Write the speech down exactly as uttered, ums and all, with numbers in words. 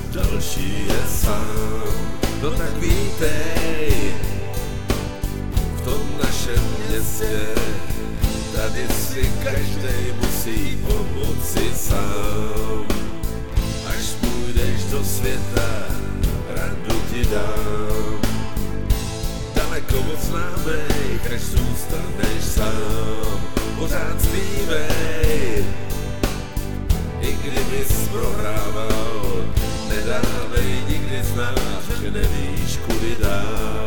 další je sám. No tak vítej v tom našem městě, tady si každej musí pomoci sám. Až půjdeš do světa, radu ti dám. Daleko od známých, až zůstaneš sám. Pořád zpívej, i kdybys prohrával, nedávej nikdy znát, že nevíš kudy dál.